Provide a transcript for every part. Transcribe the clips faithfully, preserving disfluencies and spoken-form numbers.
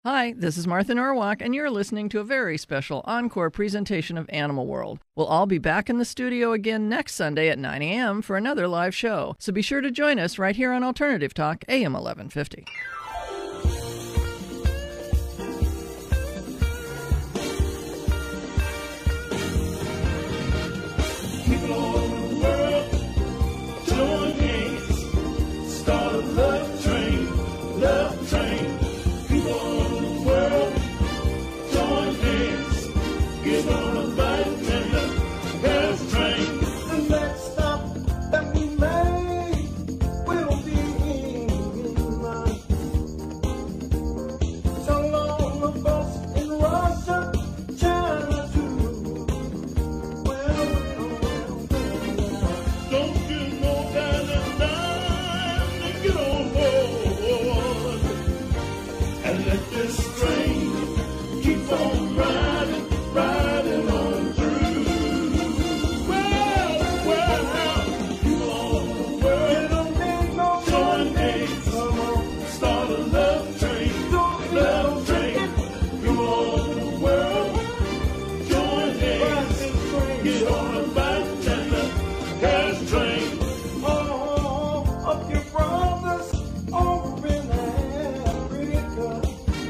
Hi, this is Martha Norwalk, and you're listening to a very special encore presentation of Animal World. We'll all be back in the studio again next Sunday at nine a.m. for another live show, so be sure to join us right here on Alternative Talk, A M eleven fifty. People all over the world, join hands, start a love train, love train. People all over the world, join hands, get on a bike and a gas train. The next stop that we make will be in line. So long the bus in Russia, China too. Well, well, well, well. Don't you know that it's time to get on board and let this train keep on riding, riding on through. Well, well, people all over the world, join hands, start a love train, love train. People all over the world, join hands, get on a bike and a gas train. Oh, up your brothers over in Africa.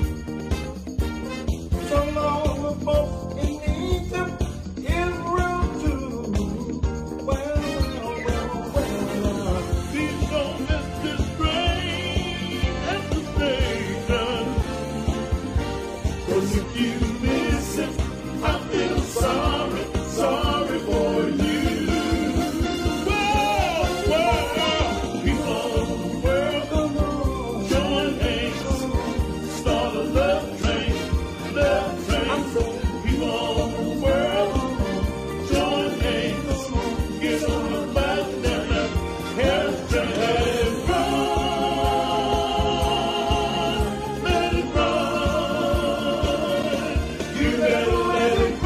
So long the folks in Egypt, Israel too. Well, well, well, please don't miss this train at the station. 'Cause if you miss it, I feel sorry, sorry for you. Well, well, people all over the world, join hands, start a love train, love train. People all over the world, join hands, get on the bike and the gas train. Let it run, let it run. You better let it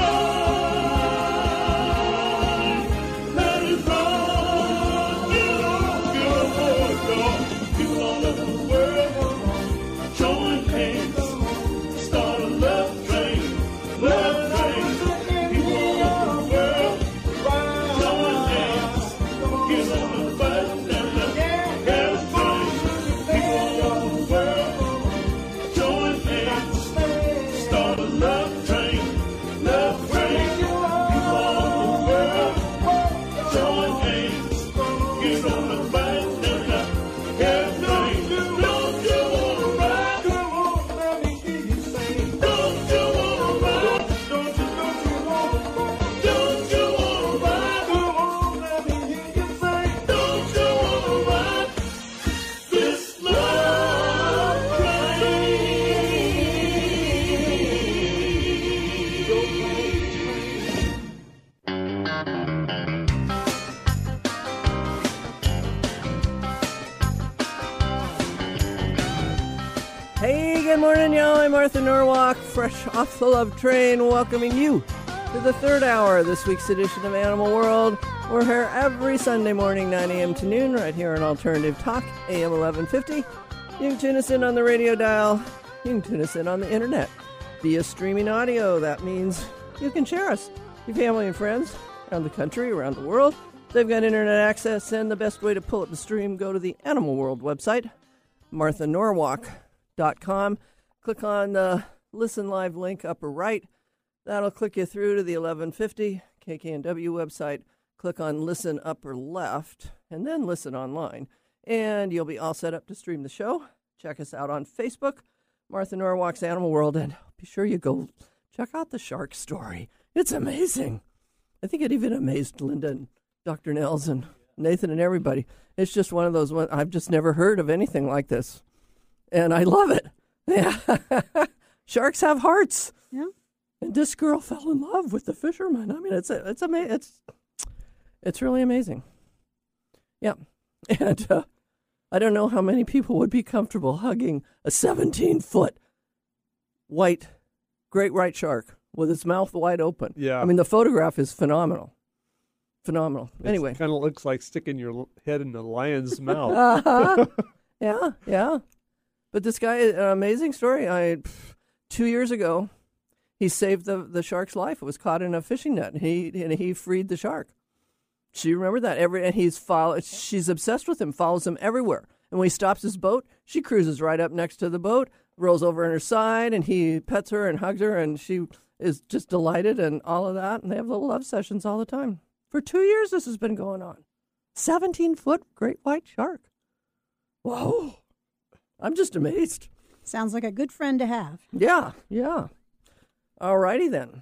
run, let it run. Get on, get on board, y'all. People all over the world, join hands, start a love train, love train. People all over the world, join hands, get on the bus and the gas train. People all over the world, join hands, start a love train, love train. People all over the world, join hands, get on the bus and the gas train. Don't you wanna ride? Come on, let me hear you sing. Don't you wanna ride? Don't you, don't you wanna ride? Don't you wanna ride? Come on, let me hear you sing. Don't you wanna ride this love train? Hey, good morning, y'all. I'm Martha Norwalk, fresh off the Love Train, welcoming you to the third hour of this week's edition of Animal World. We're here every Sunday morning, nine a.m. to noon, right here on Alternative Talk, A M eleven fifty. You can tune us in on the radio dial. You can tune us in on the internet via streaming audio. That means you can share us, your family and friends around the country, around the world. They've got internet access, and the best way to pull up the stream, go to the Animal World website, martha norwalk dot com. Click on the Listen Live link upper right. That'll click you through to the eleven fifty K K N W website. Click on Listen upper left, and then Listen online. And you'll be all set up to stream the show. Check us out on Facebook, Martha Norwalk's Animal World, and be sure you go check out the shark story. It's amazing. I think it even amazed Linda and Doctor Nels and Nathan and everybody. It's just one of those ones. I've just never heard of anything like this. And I love it. Yeah. Sharks have hearts. Yeah. And this girl fell in love with the fisherman. I mean, it's it's ama- it's it's really amazing. Yeah. And uh, I don't know how many people would be comfortable hugging a seventeen-foot white, great white shark with its mouth wide open. Yeah. I mean, the photograph is phenomenal. Phenomenal. It Anyway. kind of looks like sticking your head in a lion's mouth. Uh-huh. Yeah, yeah. But this guy, an amazing story. I, two years ago, he saved the, the shark's life. It was caught in a fishing net, and he and he freed the shark. She remembered that every, and he's follow. She's obsessed with him, follows him everywhere. And when he stops his boat, she cruises right up next to the boat, rolls over on her side, and he pets her and hugs her, and she is just delighted and all of that. And they have little love sessions all the time. For two years, this has been going on. seventeen-foot great white shark. Whoa. I'm just amazed. Sounds like a good friend to have. Yeah, yeah. All righty then.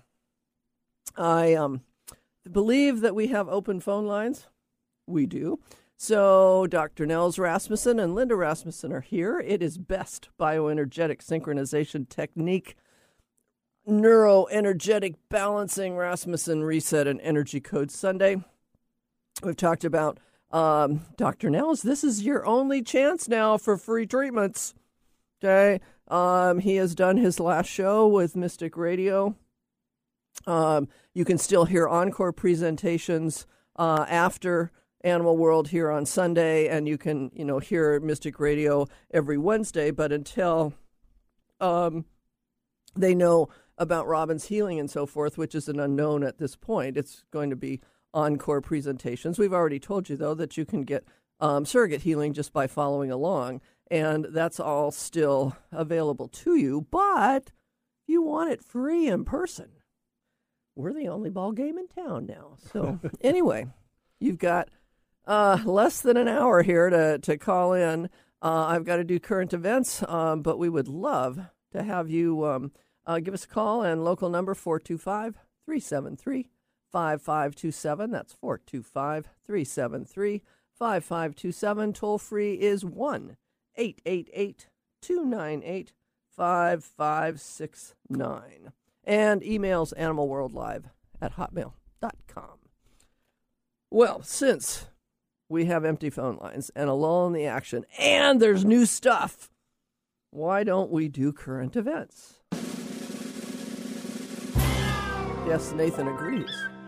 I um, believe that we have open phone lines. We do. So Doctor Nels Rasmussen and Linda Rasmussen are here. It is BEST, Bioenergetic Synchronization Technique, Neuroenergetic Balancing, Rasmussen Reset, and Energy Code Sunday. We've talked about um, Doctor Nels. This is your only chance now for free treatments. Okay. Um, he has done his last show with Mystic Radio. Um, you can still hear encore presentations uh, after Animal World here on Sunday, and you can, you know, hear Mystic Radio every Wednesday. But until um, they know about Robin's healing and so forth, which is an unknown at this point, it's going to be encore presentations. We've already told you, though, that you can get um, surrogate healing just by following along. And that's all still available to you. But if you want it free in person, we're the only ball game in town now. So anyway, you've got uh, less than an hour here to, to call in. Uh, I've got to do current events, um, but we would love to have you um, uh, give us a call. And local number four two five, three seven three, five five two seven. That's four two five, three seven three, five five two seven. Toll free is one eight eight eight, two nine eight, five five six nine. And emails animalworldlive at hotmail dot com. Well, since we have empty phone lines and a lull in the action, and there's new stuff, why don't we do current events? Yes, Nathan agrees.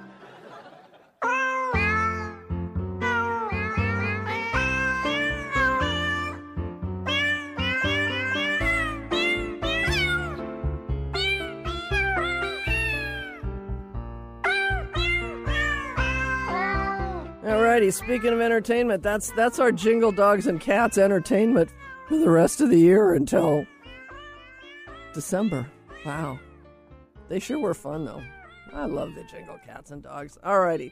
Alrighty, speaking of entertainment, that's that's our Jingle Dogs and Cats entertainment for the rest of the year until December. Wow. They sure were fun, though. I love the Jingle Cats and Dogs. Alrighty.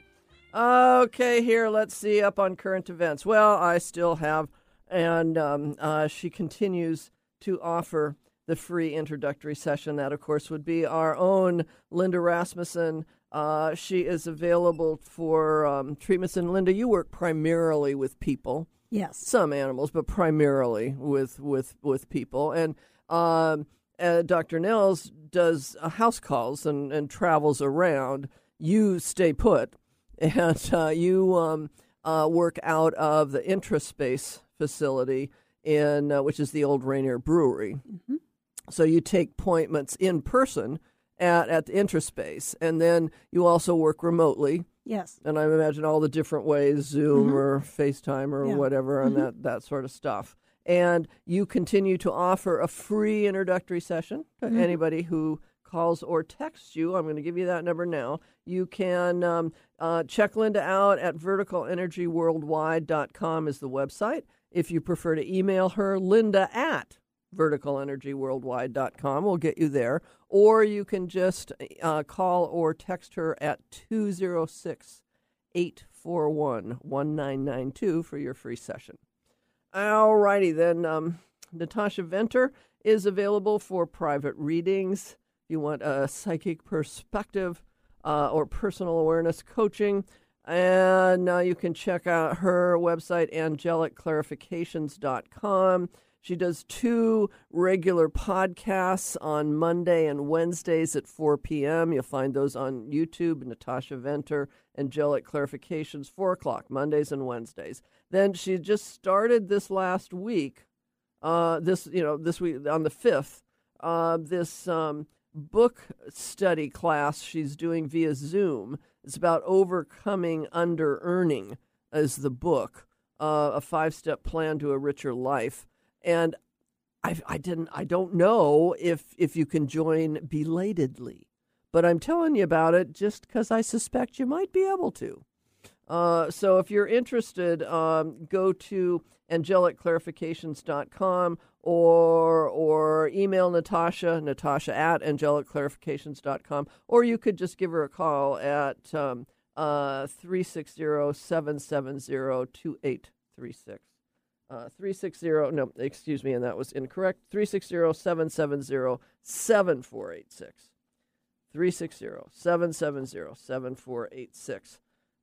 Okay, here, let's see, up on current events. Well, I still have, and um, uh, she continues to offer the free introductory session. That, of course, would be our own Linda Rasmussen. Uh, she is available for um, treatments. And Linda, you work primarily with people. Yes. Some animals, but primarily with with, with people. And um, uh, Doctor Nels does uh, house calls and, and travels around. You stay put, and uh, you um, uh, work out of the Intraspace facility, in uh, which is the old Rainier Brewery. Mm-hmm. So you take appointments in person at, at the Intraspace, and then you also work remotely. Yes. And I imagine all the different ways, Zoom mm-hmm. or FaceTime or yeah. whatever, and mm-hmm. that, that sort of stuff. And you continue to offer a free introductory session to mm-hmm. anybody who calls or texts you. I'm going to give you that number now. You can um, uh, check Linda out at vertical energy worldwide dot com is the website. If you prefer to email her, Linda at vertical energy worldwide dot com will get you there. Or you can just uh, call or text her at two oh six, eight four one, one nine nine two for your free session. All righty, then um, Natasha Venter is available for private readings. If you want a psychic perspective uh, or personal awareness coaching. And uh, you can check out her website, angelic clarifications dot com. She does two regular podcasts on Monday and Wednesdays at four p.m. You'll find those on YouTube, Natasha Venter, Angelic Clarifications, four o'clock, Mondays and Wednesdays. Then she just started this last week, uh, this, you know, this week on the fifth, uh, this um, book study class she's doing via Zoom. It's about overcoming under-earning as the book, uh, a five-step plan to a richer life. And I, I didn't. I don't know if if you can join belatedly, but I'm telling you about it just because I suspect you might be able to. Uh, so if you're interested, um, go to angelic clarifications dot com or or email Natasha, Natasha at angelic clarifications dot com, or you could just give her a call at um, uh, three six zero, seven seven zero, two eight three six. Uh, three six zero, no, excuse me, and that was incorrect. three six zero, seven seven zero, seven four eight six. three six zero, seven seven zero, seven four eight six.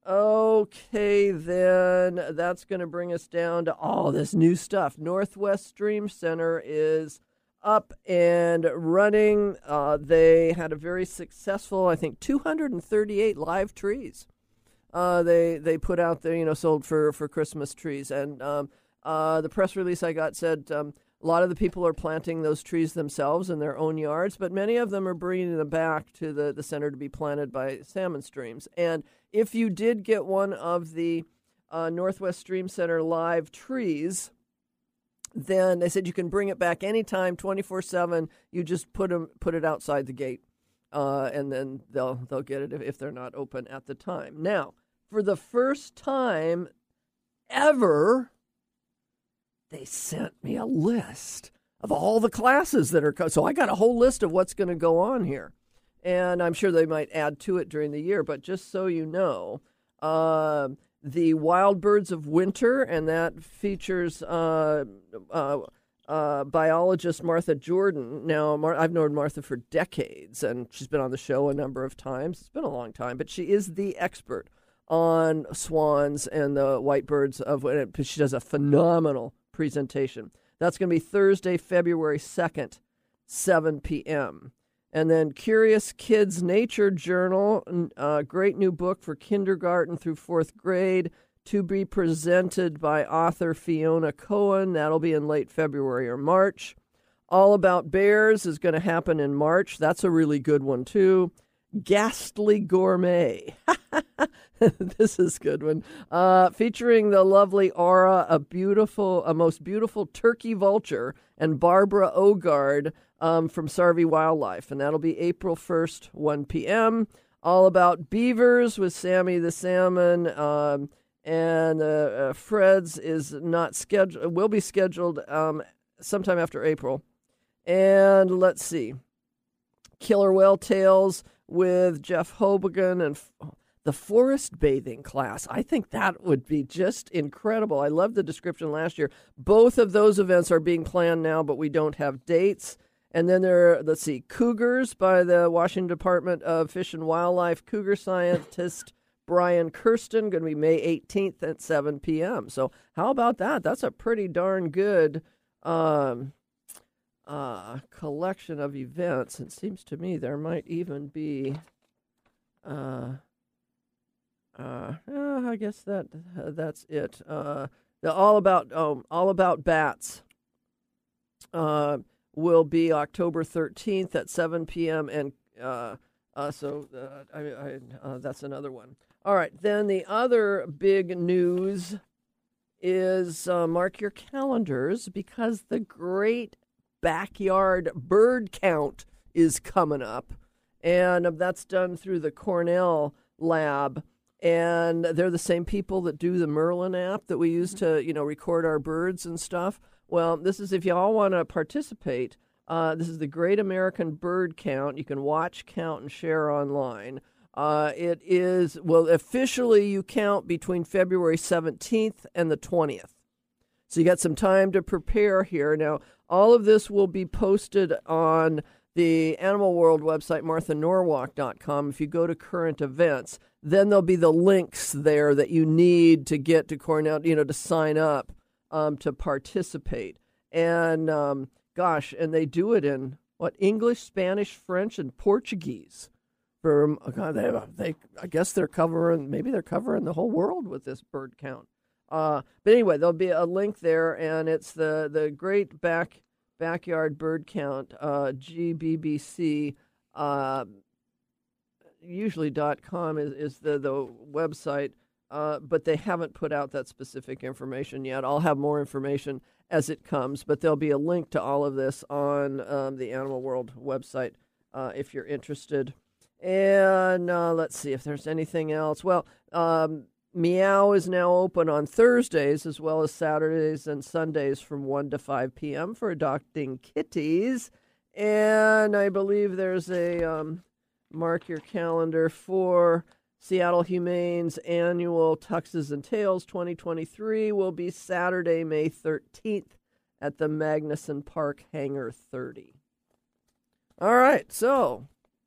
Okay, then that's going to bring us down to all this new stuff. Northwest Stream Center is up and running. Uh, they had a very successful, I think, two hundred thirty-eight live trees. Uh, they they put out there, you know, sold for, for Christmas trees. And um, uh, the press release I got said um, a lot of the people are planting those trees themselves in their own yards, but many of them are bringing them back to the, the center to be planted by salmon streams. And if you did get one of the uh, Northwest Stream Center live trees, then they said you can bring it back anytime, twenty-four seven. You just put them, put it outside the gate, uh, and then they'll they'll get it if, if they're not open at the time. Now, for the first time ever, they sent me a list of all the classes that are co- so I got a whole list of what's going to go on here. And I'm sure they might add to it during the year, but just so you know, uh, the Wild Birds of Winter, and that features uh, uh, uh, biologist Martha Jordan. Now, Mar- I've known Martha for decades, and she's been on the show a number of times. It's been a long time, but she is the expert on swans and the white birds of winter. She does a phenomenal presentation. That's going to be Thursday, February second, seven p.m., And then Curious Kids Nature Journal, a great new book for kindergarten through fourth grade, to be presented by author Fiona Cohen. That'll be in late February or March. All About Bears is going to happen in March. That's a really good one, too. Ghastly Gourmet. This is a good one. Uh, featuring the lovely Aura, a beautiful, a most beautiful turkey vulture, and Barbara Ogard um, from Sarvey Wildlife. And that'll be April first, one p.m. All About Beavers with Sammy the Salmon. Um, and uh, uh, Fred's is not scheduled, will be scheduled um, sometime after April. And let's see. Killer Whale Tales with Jeff Hobogan and f- the forest bathing class. I think that would be just incredible. I loved the description last year. Both of those events are being planned now, but we don't have dates. And then there are, let's see, Cougars by the Washington Department of Fish and Wildlife. Cougar scientist Brian Kirsten, going to be May eighteenth at seven p.m. So how about that? That's a pretty darn good um, uh, collection of events. It seems to me there might even be... Uh, Uh, uh, I guess that uh, that's it. Uh, the all about um, all about bats uh, will be October thirteenth at seven p.m. and uh, uh, so uh, I, I, uh, that's another one. All right, then the other big news is uh, mark your calendars because the great backyard bird count is coming up, and uh, that's done through the Cornell lab. And they're the same people that do the Merlin app that we use to, you know, record our birds and stuff. Well, this is, if you all want to participate, uh, this is the Great American Bird Count. You can watch, count, and share online. Uh, it is, well, officially you count between February seventeenth and the twentieth. So you got some time to prepare here. Now, all of this will be posted on the Animal World website, martha norwalk dot com. If you go to current events, then there'll be the links there that you need to get to Cornell, you know, to sign up um, to participate. And um, gosh, and they do it in what, English, Spanish, French, and Portuguese. For God, they, they, I guess they're covering, maybe they're covering the whole world with this bird count. Uh, but anyway, there'll be a link there, and it's the the Great Back Backyard Bird Count, uh, G B B C. Uh, usually dot com is, is the, the website. uh, but they haven't put out that specific information yet. I'll have more information as it comes, but there'll be a link to all of this on um, the Animal World website uh, if you're interested. And uh, let's see if there's anything else. Well, um, Meow is now open on Thursdays as well as Saturdays and Sundays from one to five p.m. for adopting kitties. And I believe there's a um, mark your calendar for Seattle Humane's annual Tuxes and Tails twenty twenty-three will be Saturday, May thirteenth at the Magnuson Park Hangar thirty. All right, so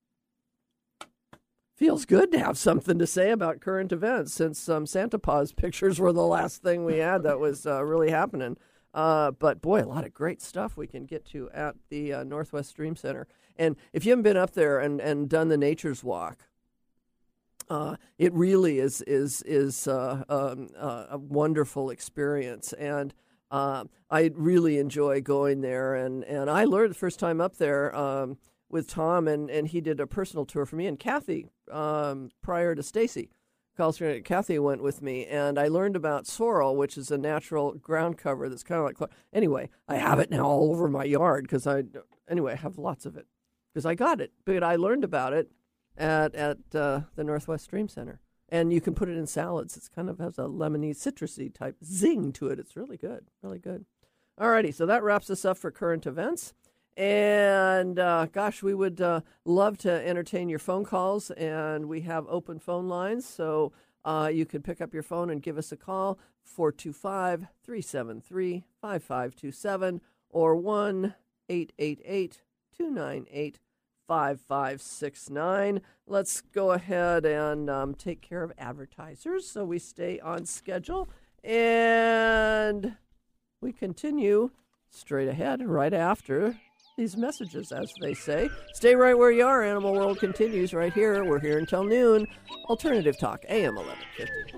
feels good to have something to say about current events since um, Santa Paws pictures were the last thing we had that was uh, really happening. Uh, but, boy, a lot of great stuff we can get to at the uh, Northwest Stream Center. And if you haven't been up there and, and done the Nature's Walk, uh, it really is is is uh, um, uh, a wonderful experience. And uh, I really enjoy going there. And, and I learned the first time up there um, with Tom, and, and he did a personal tour for me. And Kathy, um, prior to Stacy, Kathy went with me, and I learned about sorrel, which is a natural ground cover that's kind of like, anyway, I have it now all over my yard because I, anyway, I have lots of it because I got it. But I learned about it at, at uh, the Northwest Stream Center. And you can put it in salads. It's kind of has a lemony, citrusy type zing to it. It's really good, really good. All righty, so that wraps us up for current events. And, uh, gosh, we would uh, love to entertain your phone calls, and we have open phone lines, so uh, you can pick up your phone and give us a call, four two five, three seven three, five five two seven, or one eight eight eight, two nine eight, five five six nine. Let's go ahead and um, take care of advertisers so we stay on schedule, and we continue straight ahead right after these messages, as they say. Stay right where you are. Animal World continues right here. We're here until noon. Alternative Talk, A M eleven fifty.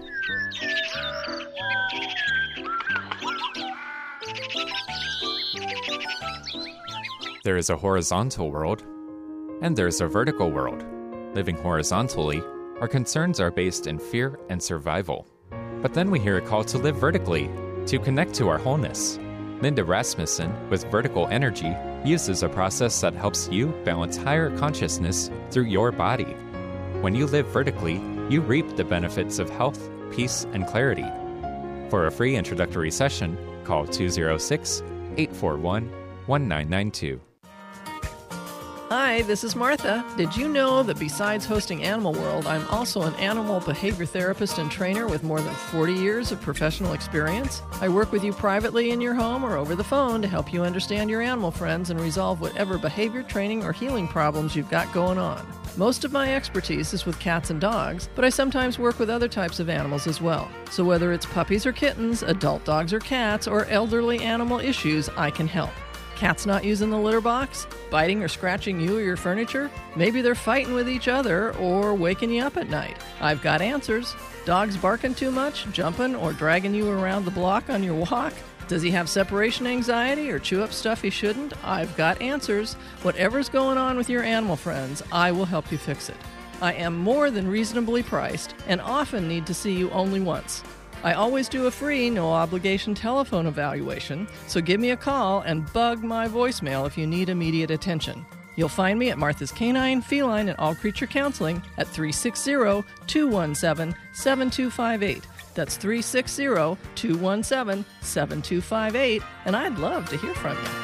There is a horizontal world, and there's a vertical world. Living horizontally, our concerns are based in fear and survival. But then we hear a call to live vertically, to connect to our wholeness. Linda Rasmussen, with Vertical Energy, uses a process that helps you balance higher consciousness through your body. When you live vertically, you reap the benefits of health, peace, and clarity. For a free introductory session, call two oh six, eight four one, one nine nine two. Hi, this is Martha. Did you know that besides hosting Animal World, I'm also an animal behavior therapist and trainer with more than forty years of professional experience? I work with you privately in your home or over the phone to help you understand your animal friends and resolve whatever behavior training or healing problems you've got going on. Most of my expertise is with cats and dogs, but I sometimes work with other types of animals as well. So whether it's puppies or kittens, adult dogs or cats, or elderly animal issues, I can help. Cats not using the litter box? Biting or scratching you or your furniture? Maybe they're fighting with each other or waking you up at night. I've got answers. Dogs barking too much, jumping, or dragging you around the block on your walk? Does he have separation anxiety or chew up stuff he shouldn't? I've got answers. Whatever's going on with your animal friends, I will help you fix it. I am more than reasonably priced and often need to see you only once. I always do a free, no-obligation telephone evaluation, so give me a call and bug my voicemail if you need immediate attention. You'll find me at Martha's Canine, Feline, and All Creature Counseling at three six zero, two one seven, seven two five eight. That's three six zero, two one seven, seven two five eight, and I'd love to hear from you.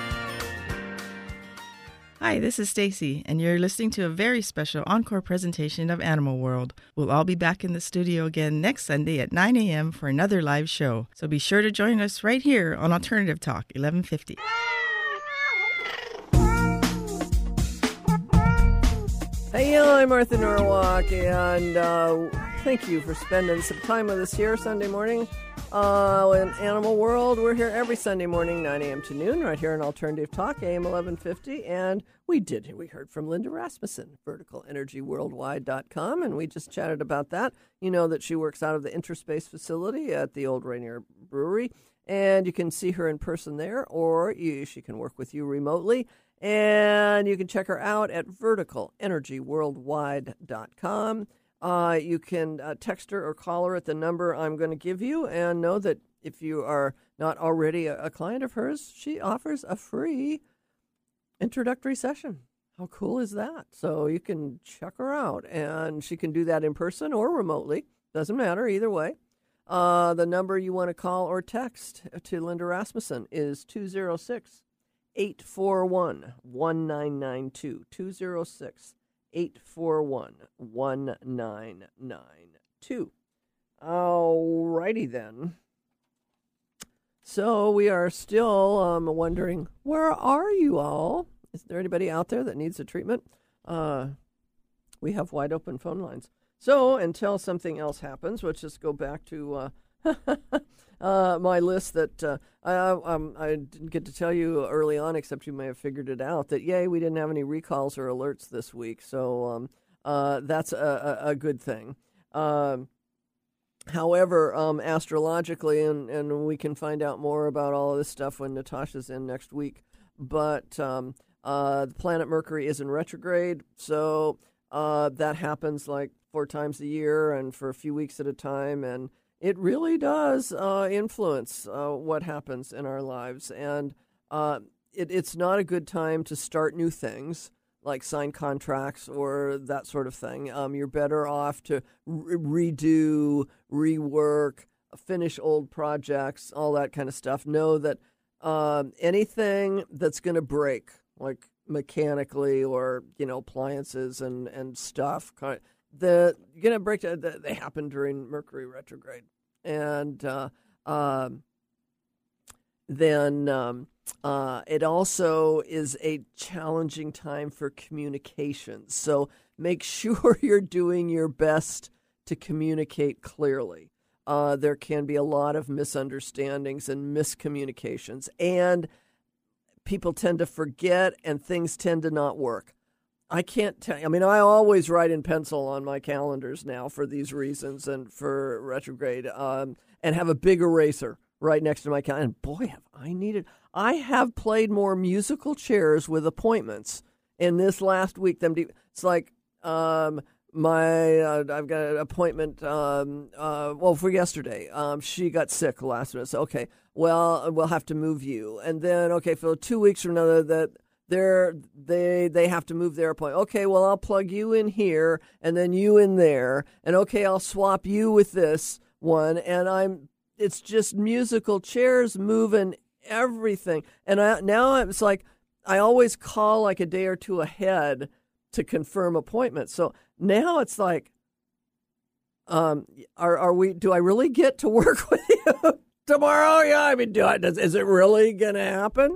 Hi, this is Stacy, and you're listening to a very special encore presentation of Animal World. We'll all be back in the studio again next Sunday at nine a.m. for another live show. So be sure to join us right here on Alternative Talk, eleven fifty. Hey, I'm Martha Norwalk, and uh, thank you for spending some time with us here Sunday morning. Uh, in Animal World, we're here every Sunday morning, nine a.m. to noon, right here on Alternative Talk, A M eleven fifty, and we did, we heard from Linda Rasmussen, vertical energy worldwide dot com, and we just chatted about that. You know that she works out of the Interspace facility at the Old Rainier Brewery, and you can see her in person there, or you, she can work with you remotely, and you can check her out at vertical energy worldwide dot com. Uh, you can uh, text her or call her at the number I'm going to give you, and know that if you are not already a, a client of hers, she offers a free introductory session. How cool is that? So you can check her out, and she can do that in person or remotely. Doesn't matter either way. Uh, the number you want to call or text to Linda Rasmussen is two oh six, eight four one, one nine nine two. two oh six, eight four one, one nine nine two. All righty then. So we are still um, wondering, where are you all? Is there anybody out there that needs a treatment? Uh, we have wide open phone lines. So until something else happens, let's just go back to uh, uh, my list that uh, I, um, I didn't get to tell you early on, except you may have figured it out, that, yay, we didn't have any recalls or alerts this week. So um, uh, that's a, a, a good thing. Um, however, um, astrologically, and, and we can find out more about all of this stuff when Natasha's in next week, but um, uh, the planet Mercury is in retrograde, so uh, that happens like four times a year and for a few weeks at a time, and it really does uh, influence uh, what happens in our lives. And uh, it, it's not a good time to start new things, like sign contracts or that sort of thing. Um, you're better off to re- redo, rework, finish old projects, all that kind of stuff. Know that um, anything that's going to break, like mechanically or, you know, appliances and, and stuff, kind of, the you're going to break, the, they happen during Mercury retrograde. And uh, uh, then um, uh, it also is a challenging time for communications. So make sure you're doing your best to communicate clearly. Uh, there can be a lot of misunderstandings and miscommunications, and people tend to forget and things tend to not work. I can't tell you. I mean, I always write in pencil on my calendars now for these reasons and for retrograde, um, and have a big eraser right next to my calendar. And boy, have I needed. I have played more musical chairs with appointments in this last week than it's like um, my. Uh, I've got an appointment. Um, uh, well, for yesterday, um, she got sick last minute. So okay, well, we'll have to move you, and then okay, for two weeks from now that. They're, they they have to move their appointment. Okay, well, I'll plug you in here and then you in there. And okay, I'll swap you with this one. And I'm it's just musical chairs moving everything. And I, now it's like I always call like a day or two ahead to confirm appointments. So now it's like, um, are are we? Do I really get to work with you tomorrow? Yeah, I mean, do I, does, is it really going to happen?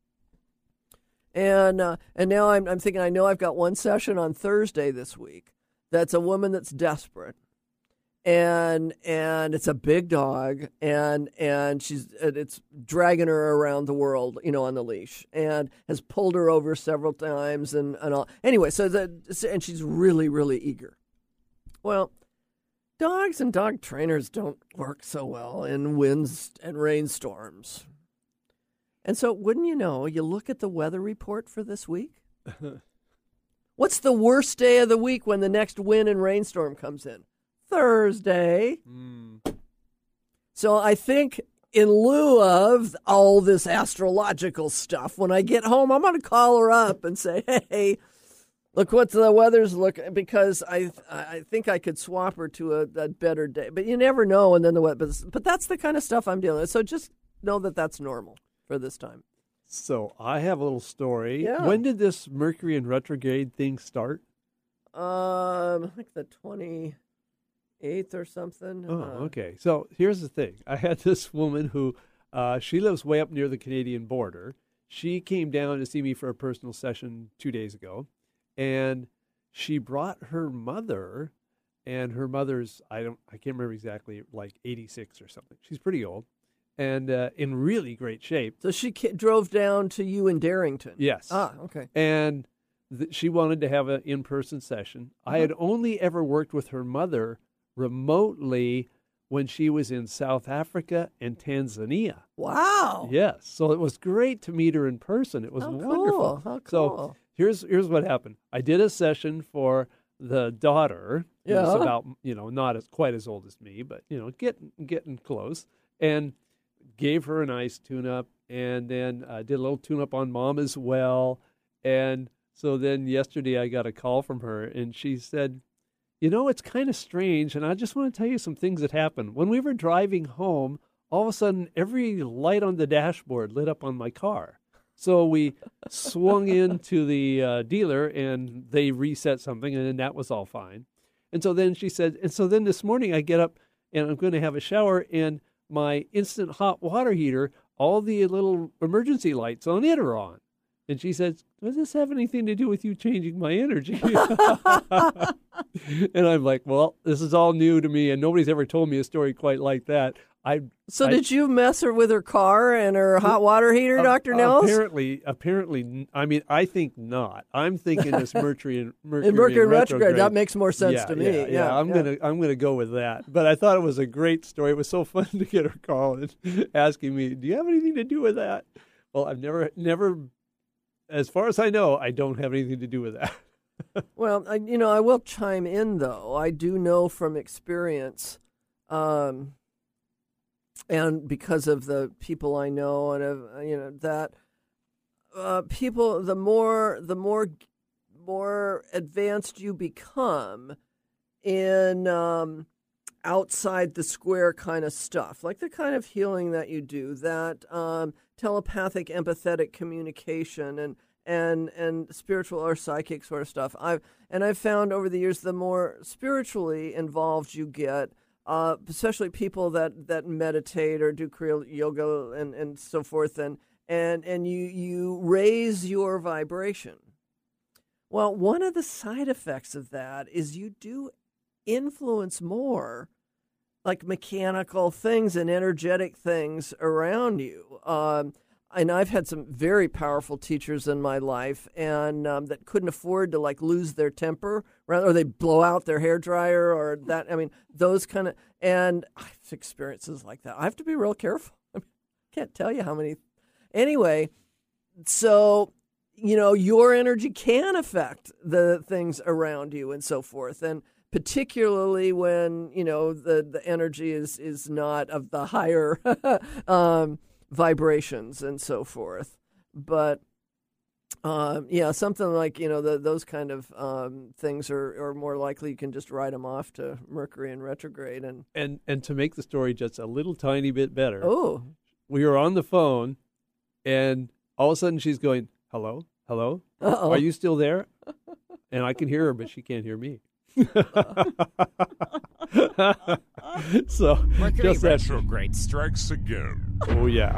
And uh, and now I'm I'm thinking I know I've got one session on Thursday this week. That's a woman that's desperate, and and it's a big dog, and and she's it's dragging her around the world, you know, on the leash, and has pulled her over several times, and, and all. Anyway, so that and she's really really eager. Well, dogs and dog trainers don't work so well in winds and rainstorms. And so, wouldn't you know, you look at the weather report for this week. What's the worst day of the week when the next wind and rainstorm comes in? Thursday. Mm. So I think in lieu of all this astrological stuff, when I get home, I'm going to call her up and say, hey, look what the weather's looking, because I I think I could swap her to a, a better day. But you never know, and then the weather. But, but that's the kind of stuff I'm dealing with. So just know that that's normal for this time. So I have a little story. Yeah. When did this Mercury in retrograde thing start? Um, like the twenty-eighth or something. Oh, uh, okay. So here's the thing. I had this woman who, uh, she lives way up near the Canadian border. She came down to see me for a personal session two days ago, and she brought her mother, and her mother's, I don't, I can't remember exactly, like eighty-six or something. She's pretty old. And uh, in really great shape. So she ca- drove down to you in Darrington? Yes. Ah, okay. And th- she wanted to have an in-person session. Uh-huh. I had only ever worked with her mother remotely when she was in South Africa and Tanzania. Wow. Yes. So it was great to meet her in person. It was How wonderful. Cool. How cool. So here's, here's what happened. I did a session for the daughter, who's Yeah. about, you know, not as quite as old as me, but, you know, getting, getting close, and gave her a nice tune-up, and then uh, did a little tune-up on Mom as well. And so then yesterday I got a call from her, and she said, you know, it's kind of strange, and I just want to tell you some things that happened. When we were driving home, all of a sudden, every light on the dashboard lit up on my car. So we swung into the uh, dealer, and they reset something, and then that was all fine. And so then she said, and so then this morning I get up, and I'm going to have a shower, and my instant hot water heater, all the little emergency lights on it are on. And she said, does this have anything to do with you changing my energy? And I'm like, well, this is all new to me, and nobody's ever told me a story quite like that. I So I, did you mess her with her car and her hot water heater, uh, Doctor Nels? Apparently, apparently, n- I mean, I think not. I'm thinking it's Mercury and Mercury, In Mercury in retrograde, retrograde. that makes more sense yeah, to me. Yeah, Yeah, yeah, I'm yeah. gonna, I'm gonna go with that. But I thought it was a great story. It was so fun to get her calling, asking me, "Do you have anything to do with that?" Well, I've never, never, as far as I know, I don't have anything to do with that. Well, I, you know, I will chime in, though. I do know from experience, um, and because of the people I know, and of, you know, that uh, people, the more, the more, more advanced you become in um, outside the square kind of stuff, like the kind of healing that you do, that um, telepathic, empathetic communication, and and and spiritual or psychic sort of stuff. I've and I've found over the years, the more spiritually involved you get, uh, especially people that, that meditate or do Kriya yoga and, and so forth, and and and you you raise your vibration. Well, one of the side effects of that is you do influence more, like mechanical things and energetic things around you. Um, And I've had some very powerful teachers in my life, and um, that couldn't afford to like lose their temper, or they blow out their hairdryer, or that. I mean, those kind of. And I've experiences like that. I have to be real careful. I mean, can't tell you how many. Anyway, so you know, your energy can affect the things around you and so forth, and particularly when you know the the energy is is not of the higher. um, vibrations and so forth. But um, yeah, something like, you know, the, those kind of um, things are, are more likely you can just write them off to Mercury in retrograde. And And and to make the story just a little tiny bit better, oh, we were on the phone, and all of a sudden she's going, "Hello, hello, uh-oh. are you still there?" And I can hear her, but she can't hear me. So Mercury just that. retrograde strikes again. Oh yeah.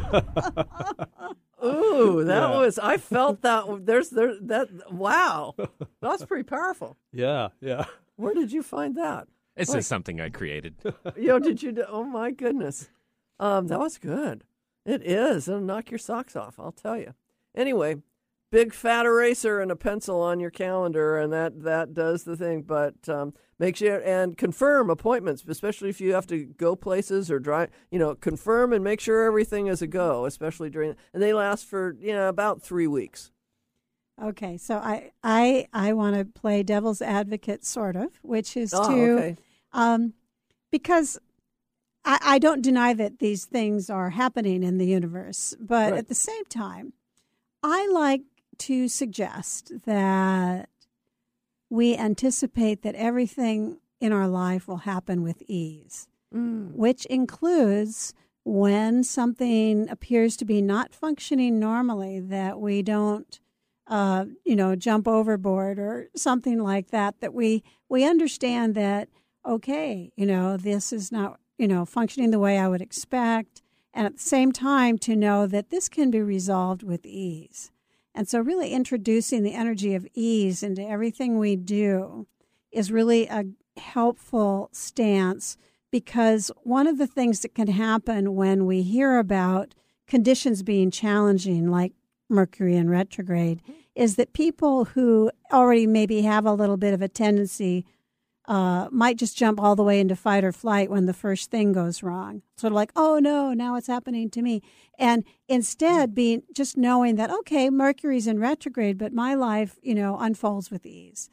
Ooh, that Yeah. was, I felt that, there's, there, that, wow, that's pretty powerful. Yeah, yeah. Where did you find that? It's Like- just something I created. Yo, did you, do, oh my goodness. Um, that was good. It is. It'll knock your socks off, I'll tell you. Anyway, big fat eraser and a pencil on your calendar, and that, that does the thing. But um, make sure and confirm appointments, especially if you have to go places or drive. You know, confirm and make sure everything is a go, especially during. And they last for you know about three weeks. Okay, so I I I want to play devil's advocate, sort of, which is Oh, to okay. um, because I, I don't deny that these things are happening in the universe, but Right. at the same time, I like to suggest that we anticipate that everything in our life will happen with ease, Mm. which includes when something appears to be not functioning normally, that we don't, uh, you know, jump overboard or something like that, that we, we understand that, okay, you know, this is not, you know, functioning the way I would expect. And at the same time, to know that this can be resolved with ease. And so really introducing the energy of ease into everything we do is really a helpful stance, because one of the things that can happen when we hear about conditions being challenging, like Mercury in retrograde, is that people who already maybe have a little bit of a tendency uh, might just jump all the way into fight or flight when the first thing goes wrong. Sort of like, oh no, now it's happening to me. And instead being just knowing that, okay, Mercury's in retrograde, but my life, you know, unfolds with ease.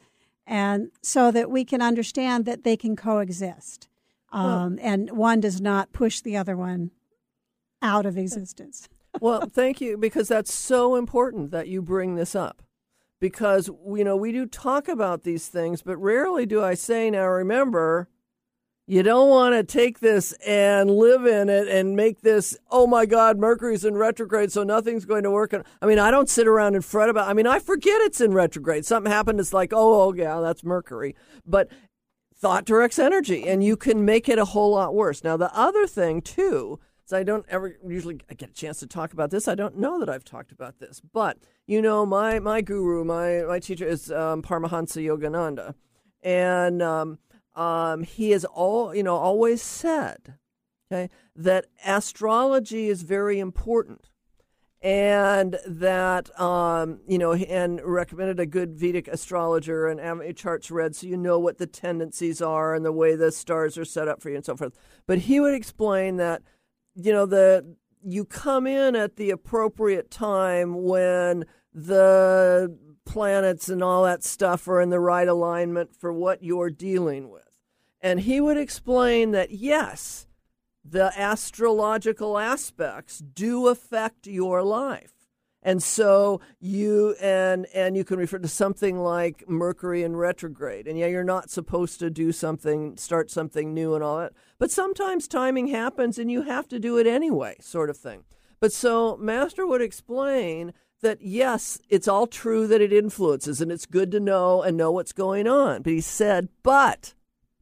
and so that we can understand that they can coexist, um, well, and one does not push the other one out of existence. Well, thank you, because that's so important that you bring this up. Because, you know, we do talk about these things, but rarely do I say, now remember, you don't want to take this and live in it and make this, oh, my God, Mercury's in retrograde, so nothing's going to work. I mean, I don't sit around and fret about it. I mean, I forget it's in retrograde. Something happened, it's like, oh, oh, yeah, that's Mercury. But thought directs energy, and you can make it a whole lot worse. Now, the other thing, too, is I don't ever usually get a chance to talk about this. I don't know that I've talked about this. But, you know, my, my guru, my, my teacher is um, Paramahansa Yogananda. And um, um, he has all, you know, always said, okay, that astrology is very important. And that, um, you know, and recommended a good Vedic astrologer and have your charts read so you know what the tendencies are and the way the stars are set up for you and so forth. But he would explain that, you know, the you come in at the appropriate time when the planets and all that stuff are in the right alignment for what you're dealing with. And he would explain that, yes, the astrological aspects do affect your life. And so you and and you can refer to something like Mercury in retrograde. And yeah, you're not supposed to do something, start something new and all that. But sometimes timing happens and you have to do it anyway, sort of thing. But so Master would explain that, yes, it's all true that it influences and it's good to know and know what's going on. But he said, but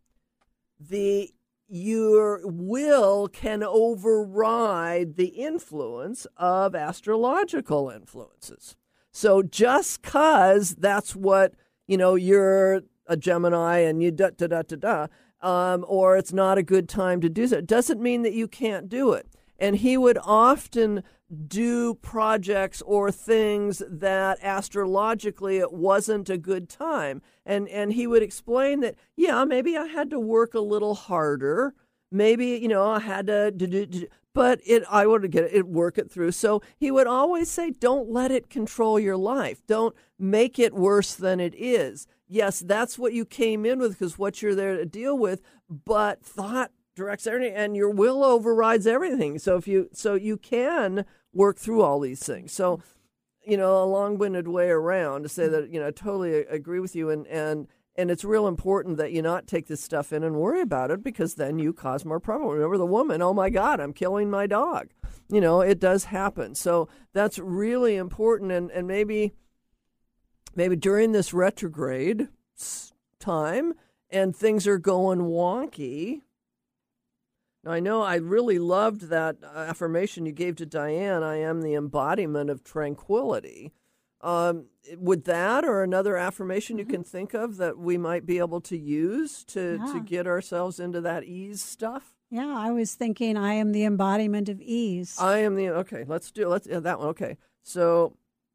the your will can override the influence of astrological influences. So just because that's what, you know, you're a Gemini and you da da da da da, um, or it's not a good time to do so, it doesn't mean that you can't do it. And he would often do projects or things that astrologically it wasn't a good time. And and he would explain that, yeah, maybe I had to work a little harder. Maybe, you know, I had to, do, do, do, but it I would get it, it, work it through. So he would always say, don't let it control your life. Don't make it worse than it is. Yes, that's what you came in with because what you're there to deal with, but thought directs everything and your will overrides everything. So if you so you can work through all these things. So, you know, a long-winded way around to say that, you know, I totally agree with you. And, and, and it's real important that you not take this stuff in and worry about it because then you cause more problems. Remember the woman, oh, my God, I'm killing my dog. You know, it does happen. So that's really important. And, and maybe maybe during this retrograde time and things are going wonky. Now, I know I really loved that affirmation you gave to Diane, I am the embodiment of tranquility. Um, would that or another affirmation you can think of that we might be able to use to, yeah. to get ourselves into that ease stuff? Yeah, I was thinking I am the embodiment of ease. I am the, okay, let's do, let's, yeah, that one, okay. So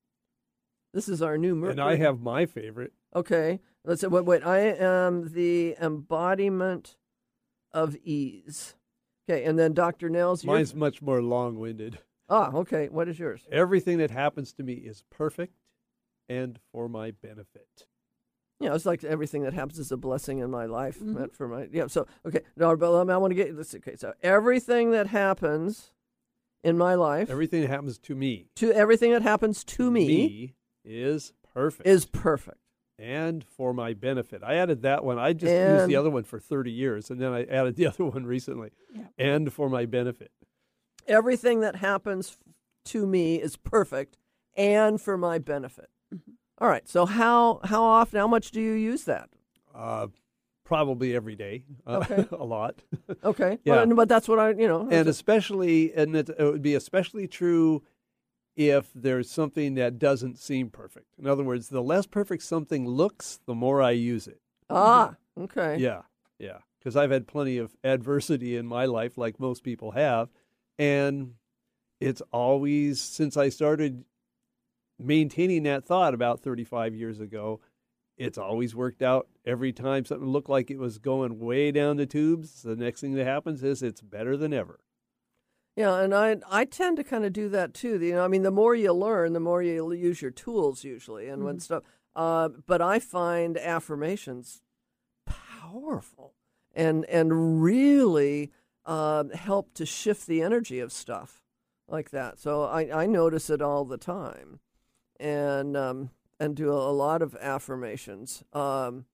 this is our new Mercury. And I have my favorite. Okay, let's, wait, wait, I am the embodiment of ease. Okay, and then Doctor Nels. Mine's much more long-winded. Ah, okay. What is yours? Everything that happens to me is perfect and for my benefit. Yeah, it's like everything that happens is a blessing in my life. Mm-hmm. Not for my yeah. So okay, no, but I want to get this. Okay, so everything that happens in my life, everything that happens to me, to everything that happens to me, me is perfect. Is perfect. And for my benefit. I added that one. I just and, used the other one for thirty years, and then I added the other one recently. Yeah. And for my benefit. Everything that happens to me is perfect and for my benefit. Mm-hmm. All right. So how how often, how much do you use that? Uh, probably every day. Uh, okay. A lot. Okay. Yeah. But, but that's what I, you know. And especially, and it, it would be especially true if there's something that doesn't seem perfect. In other words, the less perfect something looks, the more I use it. Ah, okay. Yeah, yeah. Because I've had plenty of adversity in my life, like most people have. And it's always, since I started maintaining that thought about thirty-five years ago, it's always worked out every time something looked like it was going way down the tubes. The next thing that happens is it's better than ever. Yeah, and I I tend to kind of do that too. You know, I mean, the more you learn, the more you use your tools usually. And mm-hmm. when stuff, Uh, but I find affirmations powerful and and really uh, help to shift the energy of stuff like that. So I, I notice it all the time, and um, and do a, a lot of affirmations. Um,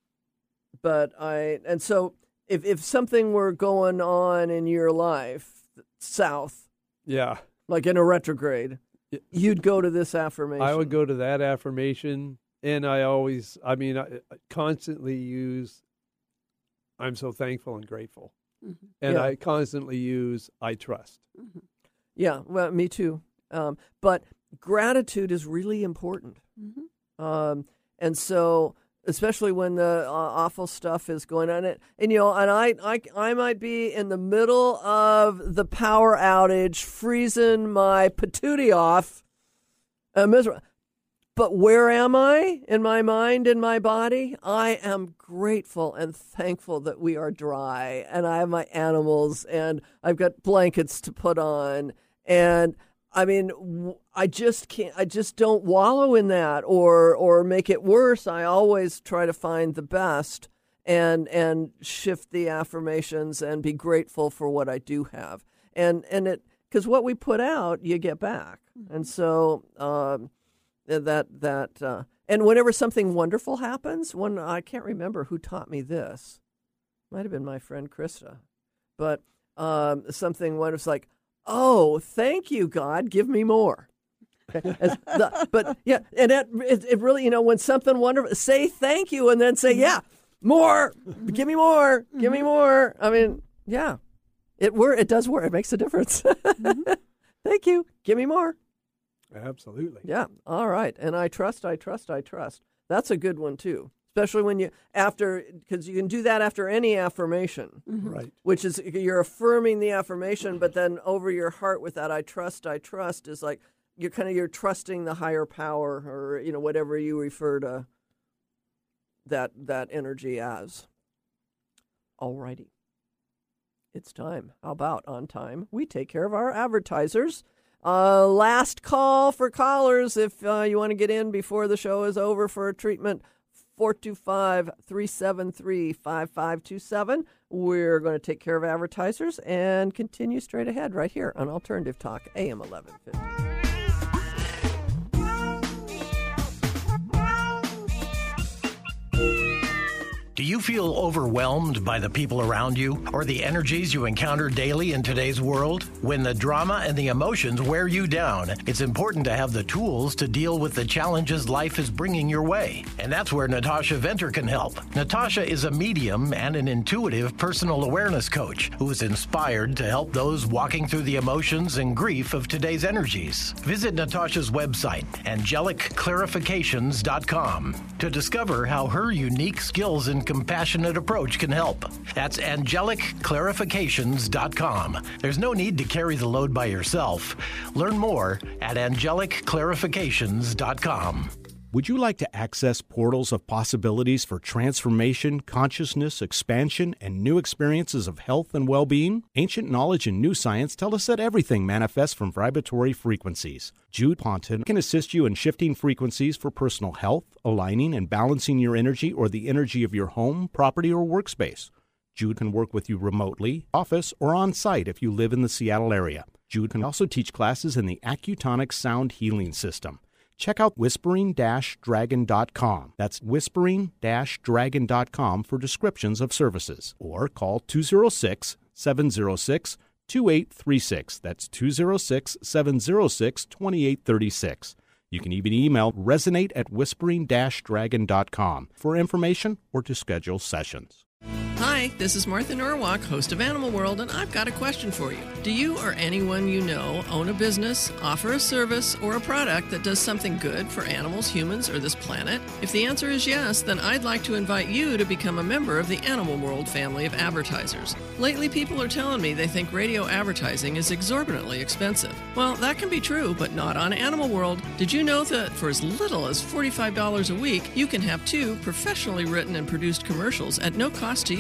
but I and so if if something were going on in your life south, Yeah. like in a retrograde, Yeah. you'd go to this affirmation. I would go to that affirmation, and I always, I mean, I, I constantly use, I'm so thankful and grateful. Mm-hmm. And Yeah. I constantly use, I trust. Mm-hmm. Yeah, well, me too. Um, but gratitude is really important. Mm-hmm. Um, and so, especially when the uh, awful stuff is going on, and, and you know, and I, I, I might be in the middle of the power outage, freezing my patootie off, uh, miserable. But where am I in my mind, in my body? I am grateful and thankful that we are dry, and I have my animals, and I've got blankets to put on, and I mean, I just can't. I just don't wallow in that, or or make it worse. I always try to find the best, and and shift the affirmations, and be grateful for what I do have, and and it because what we put out, you get back, and so. Um, That that uh, and whenever something wonderful happens, one I can't remember who taught me this, might have been my friend Krista, but um, something when it's like, oh, thank you, God, give me more. As the, but yeah, and it, it it really, you know, when something wonderful, say thank you, and then say yeah, more, give me more, give me more. I mean, yeah, it work. It does work. It makes a difference. Mm-hmm. Thank you, give me more. Absolutely. Yeah. All right. And I trust, I trust, I trust. That's a good one, too. Especially when you, after, because you can do that after any affirmation. Mm-hmm. Right. Which is, you're affirming the affirmation, but then over your heart with that, I trust, I trust, is like, you're kind of, you're trusting the higher power, or, you know, whatever you refer to that, that energy as. All righty. It's time. How about on time? We take care of our advertisers. Uh, last call for callers. If uh, you want to get in before the show is over for a treatment, four two five, three seven three, five five two seven. We're going to take care of advertisers and continue straight ahead right here on Alternative Talk, A M eleven fifty. Do you feel overwhelmed by the people around you or the energies you encounter daily in today's world? When the drama and the emotions wear you down, it's important to have the tools to deal with the challenges life is bringing your way. And that's where Natasha Venter can help. Natasha is a medium and an intuitive personal awareness coach who is inspired to help those walking through the emotions and grief of today's energies. Visit Natasha's website, angelic clarifications dot com, to discover how her unique skills and compassionate approach can help. That's angelic clarifications dot com. There's no need to carry the load by yourself. Learn more at angelic clarifications dot com. Would you like to access portals of possibilities for transformation, consciousness, expansion, and new experiences of health and well-being? Ancient knowledge and new science tell us that everything manifests from vibratory frequencies. Jude Ponton can assist you in shifting frequencies for personal health, aligning and balancing your energy or the energy of your home, property, or workspace. Jude can work with you remotely, office, or on-site if you live in the Seattle area. Jude can also teach classes in the Accutonic Sound Healing System. Check out whispering dash dragon dot com. That's whispering dash dragon dot com for descriptions of services. Or call two oh six, seven oh six, two eight three six. That's two oh six, seven oh six, two eight three six. You can even email resonate at whispering dash dragon dot com for information or to schedule sessions. Hi, this is Martha Norwalk, host of Animal World, and I've got a question for you. Do you or anyone you know own a business, offer a service, or a product that does something good for animals, humans, or this planet? If the answer is yes, then I'd like to invite you to become a member of the Animal World family of advertisers. Lately, people are telling me they think radio advertising is exorbitantly expensive. Well, that can be true, but not on Animal World. Did you know that for as little as forty-five dollars a week, you can have two professionally written and produced commercials at no cost to you?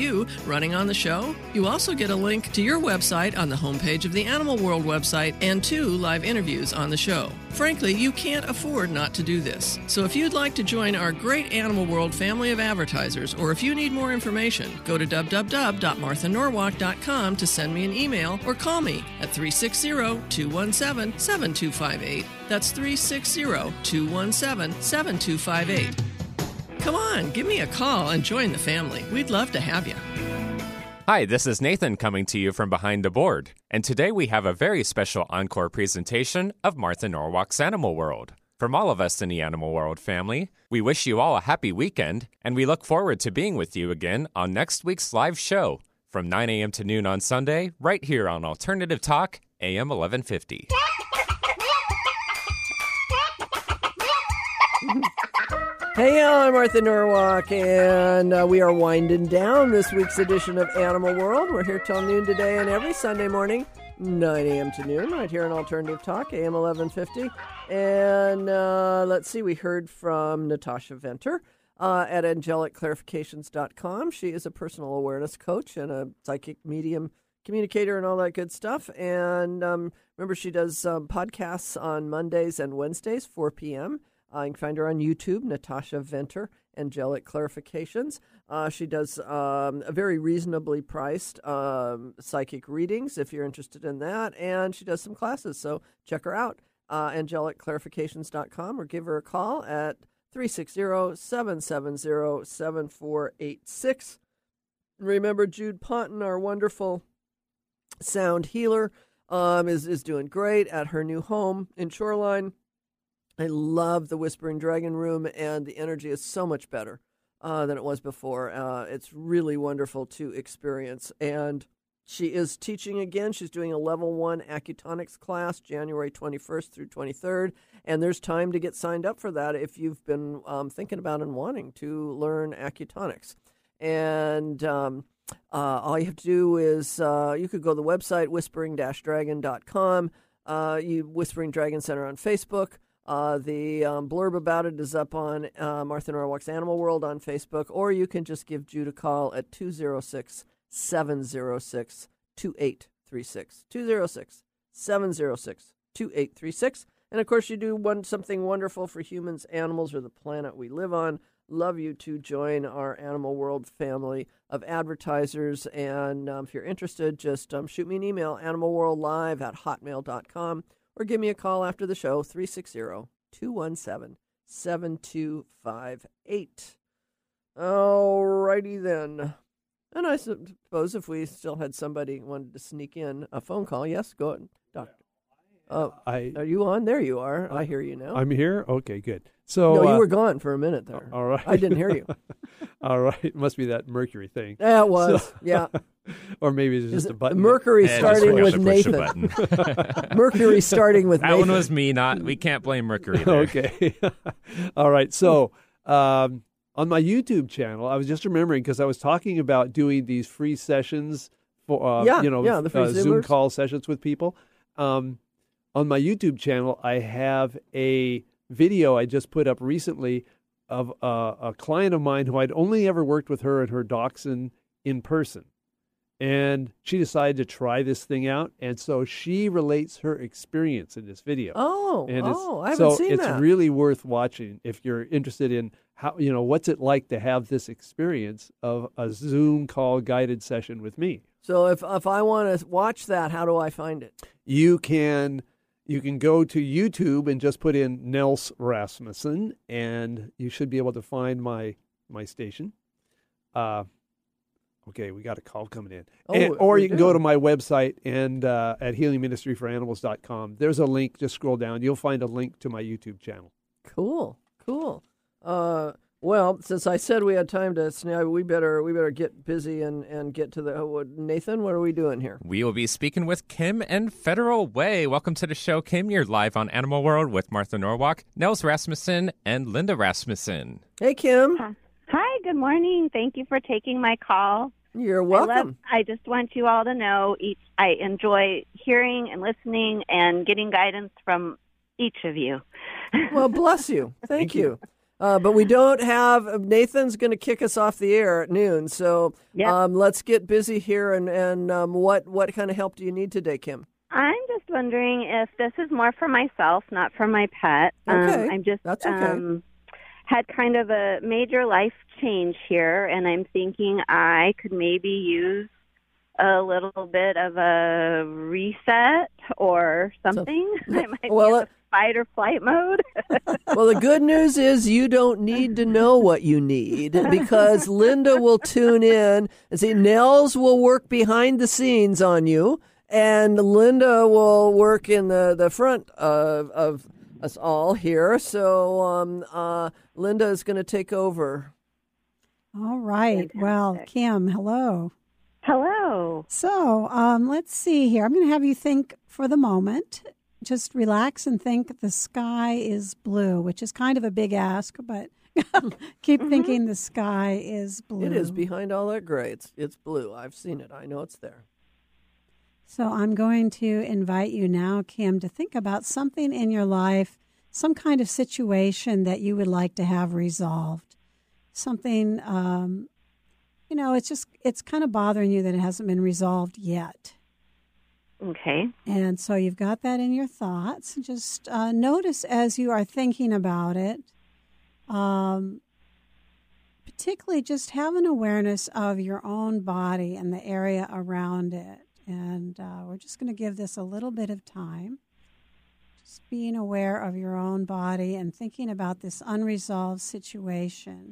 you running on the show. You also get a link to your website on the homepage of the Animal World website and two live interviews on the show. Frankly, you can't afford not to do this. So if you'd like to join our great Animal World family of advertisers, or if you need more information, go to w w w dot martha norwalk dot com to send me an email or call me at three six zero, two one seven, seven two five eight. That's three six zero, two one seven, seven two five eight. Come on, give me a call and join the family. We'd love to have you. Hi, this is Nathan coming to you from behind the board, and today we have a very special encore presentation of Martha Norwalk's Animal World. From all of us in the Animal World family, we wish you all a happy weekend, and we look forward to being with you again on next week's live show from nine a.m. to noon on Sunday, right here on Alternative Talk, A M eleven fifty. Hey, I'm Martha Norwalk, and uh, we are winding down this week's edition of Animal World. We're here till noon today and every Sunday morning, nine a.m. to noon, right here on Alternative Talk, A M eleven fifty. And uh, let's see, we heard from Natasha Venter uh, at angelic clarifications dot com. She is a personal awareness coach and a psychic medium communicator and all that good stuff. And um, remember, she does um, podcasts on Mondays and Wednesdays, four p.m., Uh, you can find her on YouTube, Natasha Venter, Angelic Clarifications. Uh, she does um, a very reasonably priced um, psychic readings if you're interested in that, and she does some classes, so check her out, uh, angelic clarifications dot com, or give her a call at three six zero, seven seven zero, seven four eight six. Remember, Jude Ponton, our wonderful sound healer, um, is, is doing great at her new home in Shoreline. I love the Whispering Dragon Room, and the energy is so much better uh, than it was before. Uh, it's really wonderful to experience. And she is teaching again. She's doing a level one Accutonics class, January twenty-first through twenty-third. And there's time to get signed up for that if you've been um, thinking about and wanting to learn Accutonics. And um, uh, all you have to do is uh, you could go to the website, whispering dash dragon dot com, uh, you Whispering Dragon Center on Facebook. Uh, the um, blurb about it is up on uh, Martha Norwalk's Animal World on Facebook, or you can just give Jude a call at two oh six, seven oh six, two eight three six. two oh six, seven oh six, two eight three six. And, of course, you do one, something wonderful for humans, animals, or the planet we live on. Love you to join our Animal World family of advertisers. And um, if you're interested, just um, shoot me an email, animalworldlive at hotmail dot com. Or give me a call after the show, three six zero, two one seven, seven two five eight. All righty then. And I suppose if we still had somebody who wanted to sneak in a phone call, yes, go ahead, Doctor. Uh, I, are you on? There you are. I hear you now. I'm here? Okay, good. So no, you uh, were gone for a minute there. All right. I didn't hear you. All right. It must be that Mercury thing. Yeah, it was. So, yeah. Or maybe it's just Is a button. Mercury Yeah, starting just with forgot to push a Nathan. Mercury starting with That Nathan. one was me, not. We can't blame Mercury there. Okay. All right. So um, on my YouTube channel, I was just remembering because I was talking about doing these free sessions for, uh, Yeah, you know, yeah, the free uh, Zoom Zoomers. call sessions with people. Um, on my YouTube channel, I have a video I just put up recently of uh, a client of mine who I'd only ever worked with her and her dachshund in person. And she decided to try this thing out, and so she relates her experience in this video. Oh, and it's, oh, I haven't so seen it's that. really worth watching if you're interested in how, you know, what's it like to have this experience of a Zoom call guided session with me. So if if I want to watch that, how do I find it? You can you can go to YouTube and just put in Nels Rasmussen, and you should be able to find my my station. Uh, Okay, we got a call coming in. Oh, and, or we you can do. go to my website and uh, at healing ministry for animals dot com. There's a link. Just scroll down. You'll find a link to my YouTube channel. Cool, cool. Uh, well, since I said we had time to snap, we better we better get busy and, and get to the uh, Nathan. What are we doing here? We will be speaking with Kim and Federal Way. Welcome to the show, Kim. You're live on Animal World with Martha Norwalk, Nels Rasmussen, and Linda Rasmussen. Hey, Kim. Hi, good morning. Thank you for taking my call. You're I, welcome. love, I just want you all to know each, I enjoy hearing and listening and getting guidance from each of you. Well, bless you. Thank, Thank you. you. Uh, but we don't have, Nathan's going to kick us off the air at noon. So Yep. um, let's get busy here. And, and um, what, what kind of help do you need today, Kim? I'm just wondering if this is more for myself, not for my pet. Okay, Um, I'm just that's okay. um, had kind of a major life change here, and I'm thinking I could maybe use a little bit of a reset or something. I might well, be in uh, the fight or flight mode. Well, the good news is you don't need to know what you need because Linda will tune in and see Nels will work behind the scenes on you, and Linda will work in the, the front of, of us all here. So um, uh, Linda is going to take over. All right. Well, Kim, hello. Hello. So um, let's see here. I'm going to have you think for the moment. Just relax and think the sky is blue, which is kind of a big ask, but keep Mm-hmm. thinking the sky is blue. It is behind all that gray. It's, it's blue. I've seen it. I know it's there. So I'm going to invite you now, Kim, to think about something in your life, some kind of situation that you would like to have resolved. Something, um, you know, it's just, it's kind of bothering you that it hasn't been resolved yet. Okay. And so you've got that in your thoughts. Just uh, notice as you are thinking about it, um, particularly just have an awareness of your own body and the area around it. And uh, we're just going to give this a little bit of time. Just being aware of your own body and thinking about this unresolved situation.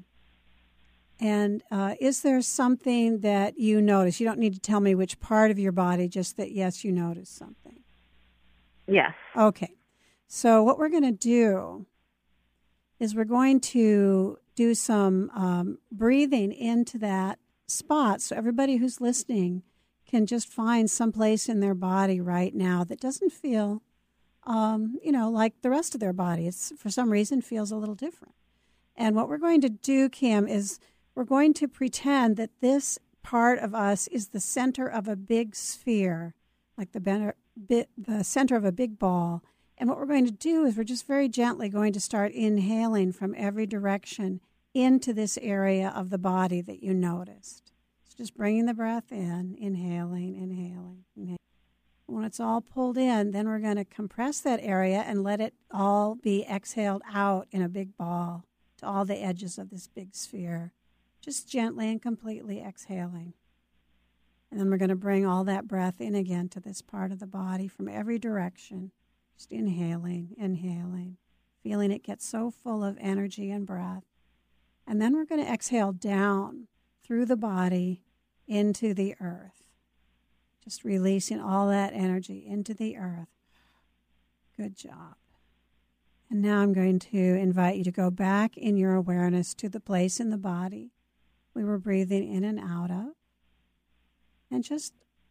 And uh, is there something that you notice? You don't need to tell me which part of your body, just that, yes, you notice something. Yes. Okay. So what we're going to do is we're going to do some um, breathing into that spot. So everybody who's listening can just find some place in their body right now that doesn't feel, um, you know, like the rest of their body. It's, for some reason, feels a little different. And what we're going to do, Kim, is we're going to pretend that this part of us is the center of a big sphere, like the, ben- bit, the center of a big ball. And what we're going to do is we're just very gently going to start inhaling from every direction into this area of the body that you noticed. So just bringing the breath in, inhaling, inhaling, inhaling. When it's all pulled in, then we're going to compress that area and let it all be exhaled out in a big ball to all the edges of this big sphere. Just gently and completely exhaling. And then we're going to bring all that breath in again to this part of the body from every direction. Just inhaling, inhaling, feeling it get so full of energy and breath. And then we're going to exhale down through the body into the earth. Just releasing all that energy into the earth. Good job. And now I'm going to invite you to go back in your awareness to the place in the body we were breathing in and out of. And just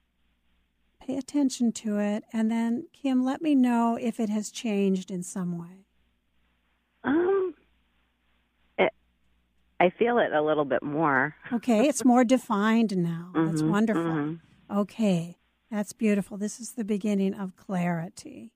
pay attention to it. And then, Kim, let me know if it has changed in some way. Um, it, I feel it a little bit more. Okay, it's more defined now. That's Mhm, wonderful. mhm. Okay, that's beautiful. This is the beginning of clarity.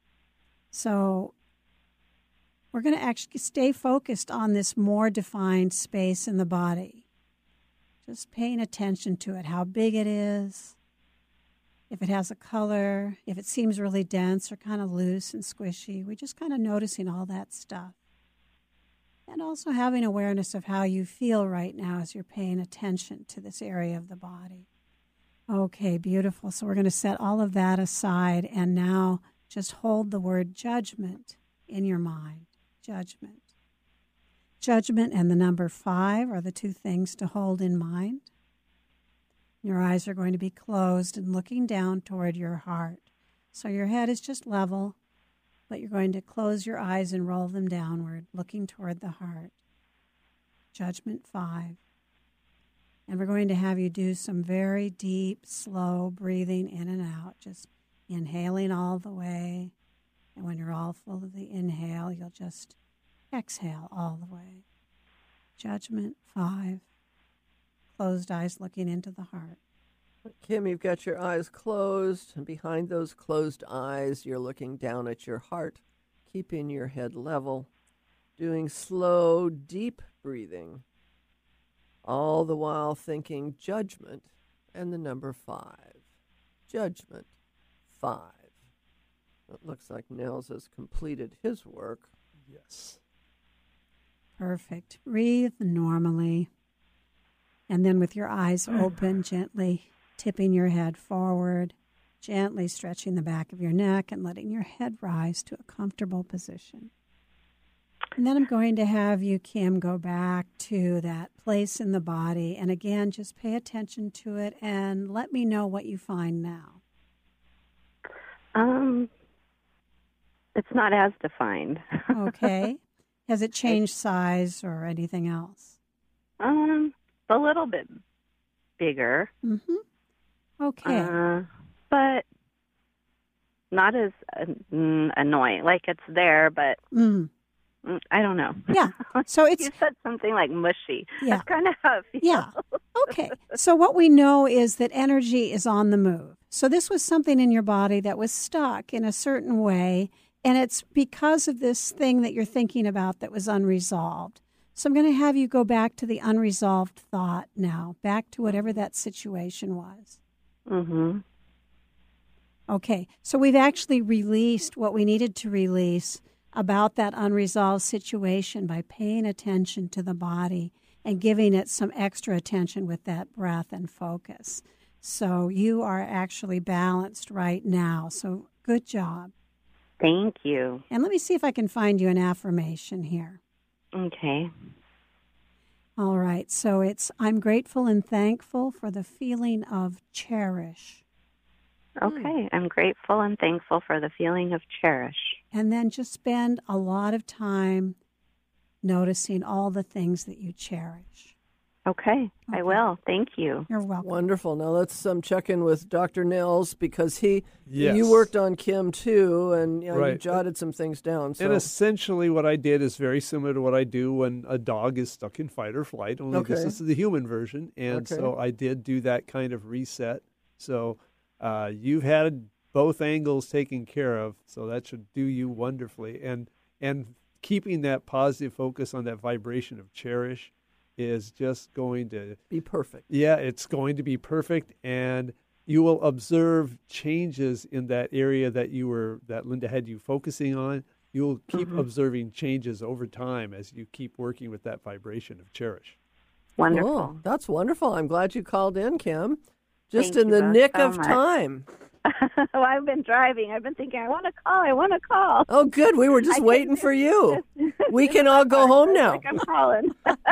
So we're going to actually stay focused on this more defined space in the body. Just paying attention to it, how big it is, if it has a color, if it seems really dense or kind of loose and squishy. We're just kind of noticing all that stuff. And also having awareness of how you feel right now as you're paying attention to this area of the body. Okay, beautiful. So we're going to set all of that aside and now just hold the word judgment in your mind. Judgment. Judgment and the number five are the two things to hold in mind. Your eyes are going to be closed and looking down toward your heart. So your head is just level, but you're going to close your eyes and roll them downward, looking toward the heart. Judgment five. And we're going to have you do some very deep, slow breathing in and out, just inhaling all the way. And when you're all full of the inhale, you'll just exhale all the way. Judgment five. Closed eyes looking into the heart. Kim, you've got your eyes closed, and behind those closed eyes, you're looking down at your heart, keeping your head level. doing slow, deep breathing, all the while thinking judgment and the number five. Judgment, five. It looks like Nels has completed his work. Yes. Perfect. Breathe normally. And then with your eyes open, gently tipping your head forward, gently stretching the back of your neck and letting your head rise to a comfortable position. And then I'm going to have you, Kim, go back to that place in the body. And again, just pay attention to it and let me know what you find now. Um, it's not as defined. Okay. Has it changed size or anything else? Um, a little bit bigger. Mm-hmm. Okay. Uh, but not as uh, mm, annoying. Like it's there, but Mm. mm, I don't know. Yeah. So it's You said something like mushy. Yeah. That's kind of how it feels. Yeah. Okay. So what we know is that energy is on the move. So this was something in your body that was stuck in a certain way, and it's because of this thing that you're thinking about that was unresolved. So I'm going to have you go back to the unresolved thought now, back to whatever that situation was. Mm-hmm. Okay. So we've actually released what we needed to release about that unresolved situation by paying attention to the body and giving it some extra attention with that breath and focus. So you are actually balanced right now. So good job. Thank you. And let me see if I can find you an affirmation here. Okay. All right. So it's, I'm grateful and thankful for the feeling of cherish. Okay. I'm grateful and thankful for the feeling of cherish. And then just spend a lot of time noticing all the things that you cherish. Okay, I will. Thank you. You're welcome. Wonderful. Now let's um, check in with Doctor Nels because he, Yes. you worked on Kim too, and you, know, you Right. jotted some things down. So. And essentially what I did is very similar to what I do when a dog is stuck in fight or flight, only this Okay. is the human version. And Okay. so I did do that kind of reset. So uh, you've had both angles taken care of, so that should do you wonderfully. And and keeping that positive focus on that vibration of cherish is just going to be perfect. Yeah, it's going to be perfect, and you will observe changes in that area that you were that Linda had you focusing on. You will keep Mhm. observing changes over time as you keep working with that vibration of cherish. Wonderful. Cool. That's wonderful. I'm glad you called in, Kim. Just Thank in you the both nick so of much. time. well, I've been driving. I've been thinking, I want to call. I want to call. Oh, good. We were just I waiting couldn't for do- you. We can all go home now. Like I'm calling.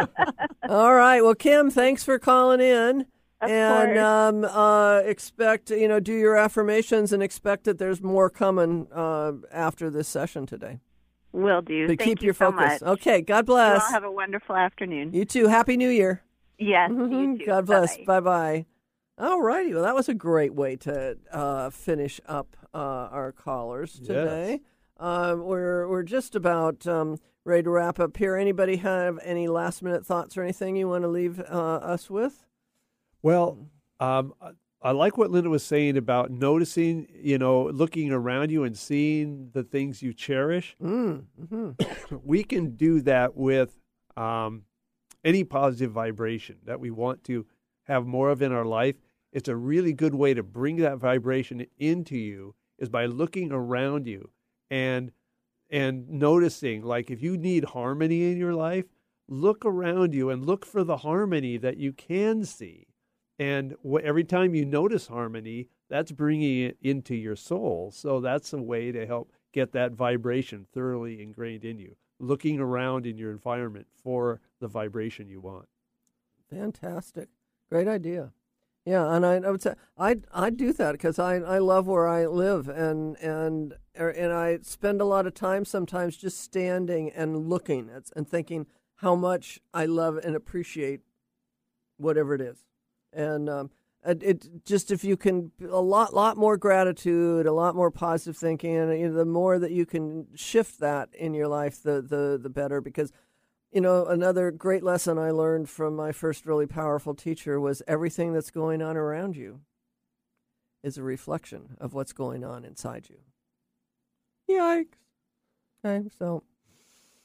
All right. Well, Kim, thanks for calling in. Of and course. um, uh, expect, you know, do your affirmations and expect that there's more coming uh, after this session today. Will do. But Thank keep you your so focus. much. Okay. God You bless. all have a wonderful afternoon. You too. Happy New Year. Yes. Mhm. You too. God bless. Bye-bye. Bye bye. All righty. Well, that was a great way to uh, finish up uh, our callers today. Uh, we're we're just about um, ready to wrap up here. Anybody have any last minute thoughts or anything you want to leave uh, us with? Well, um, I, I like what Linda was saying about noticing, you know, looking around you and seeing the things you cherish. Mm, hmm We can do that with um, any positive vibration that we want to have more of in our life. It's a really good way to bring that vibration into you is by looking around you and and noticing, like if you need harmony in your life, look around you and look for the harmony that you can see. And wh- every time you notice harmony, that's bringing it into your soul. So that's a way to help get that vibration thoroughly ingrained in you, looking around in your environment for the vibration you want. Fantastic. Great idea. Yeah, and I, I would say I I do that because I, I love where I live and and er, and I spend a lot of time sometimes just standing and looking at, and thinking how much I love and appreciate whatever it is, and um, it, it just if you can a lot lot more gratitude, a lot more positive thinking, and you know, the more that you can shift that in your life, the the the better because. You know, another great lesson I learned from my first really powerful teacher was everything that's going on around you is a reflection of what's going on inside you. Yikes. Okay, so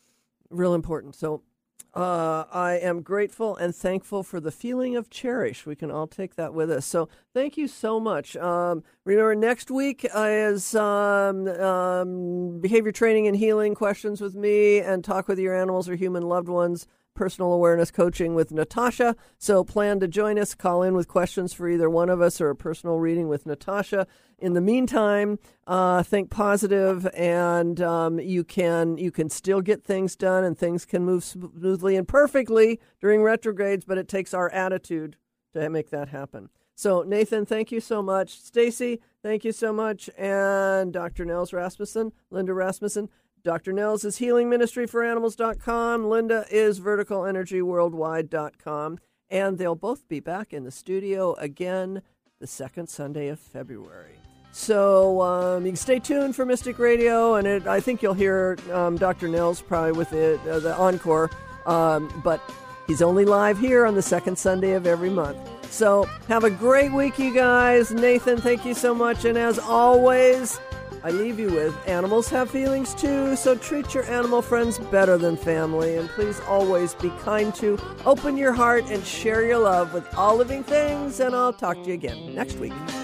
real important. So uh, I am grateful and thankful for the feeling of cherish. We can all take that with us. So thank you so much. Um, remember, next week is um, um, behavior training and healing questions with me and talk with your animals or human loved ones. Personal awareness coaching with Natasha. So plan to join us. Call in with questions for either one of us or a personal reading with Natasha. In the meantime, uh, think positive, and um, you can you can still get things done, and things can move smoothly and perfectly during retrogrades. But it takes our attitude to make that happen. So Nathan, thank you so much. Stacy, thank you so much, and Doctor Nels Rasmussen, Linda Rasmussen. Doctor Nels is healing ministry for animals dot com. Linda is vertical energy worldwide dot com. And they'll both be back in the studio again the second Sunday of February. So um, you can stay tuned for Mystic Radio, and it, I think you'll hear um, Doctor Nels probably with it, uh, the encore. Um, but he's only live here on the second Sunday of every month. So have a great week, you guys. Nathan, thank you so much. And as always, I leave you with animals have feelings too, so treat your animal friends better than family. And please always be kind to, open your heart, and share your love with all living things. And I'll talk to you again next week.